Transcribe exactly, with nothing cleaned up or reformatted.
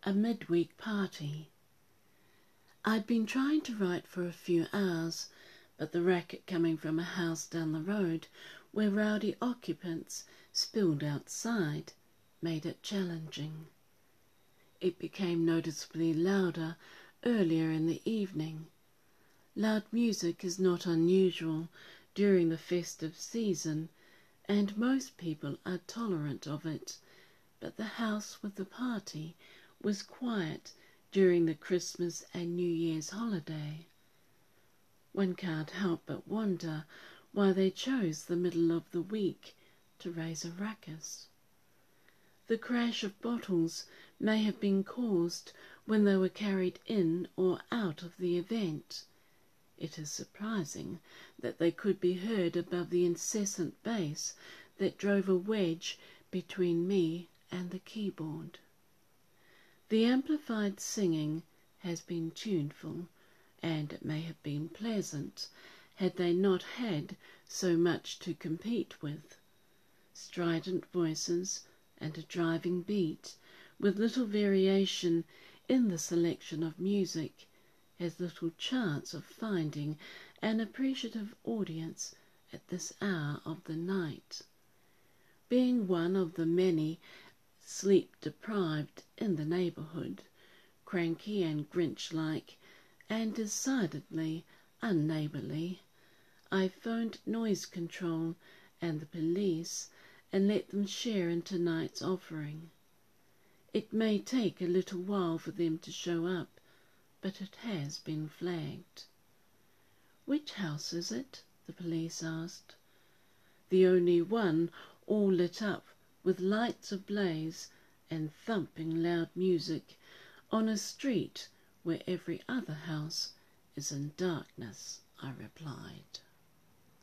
A midweek party. I'd been trying to write for a few hours, but the racket coming from a house down the road, where rowdy occupants spilled outside, made it challenging. It became noticeably louder earlier in the evening. Loud music is not unusual during the festive season, and most people are tolerant of it, but the house with the party was quiet during the Christmas and New Year's holiday. One can't help but wonder why they chose the middle of the week to raise a ruckus. The crash of bottles may have been caused when they were carried in or out of the event. It is surprising that they could be heard above the incessant bass that drove a wedge between me and the keyboard. The amplified singing has been tuneful, and it may have been pleasant had they not had so much to compete with. Strident voices and a driving beat, with little variation in the selection of music, has little chance of finding an appreciative audience at this hour of the night. Being one of the many sleep-deprived in the neighbourhood, cranky and Grinch-like, and decidedly unneighbourly, I phoned noise control and the police and let them share in tonight's offering. It may take a little while for them to show up, but it has been flagged. "Which house is it?" the police asked. "The only one all lit up with lights ablaze and thumping loud music on a street where every other house is in darkness," I replied.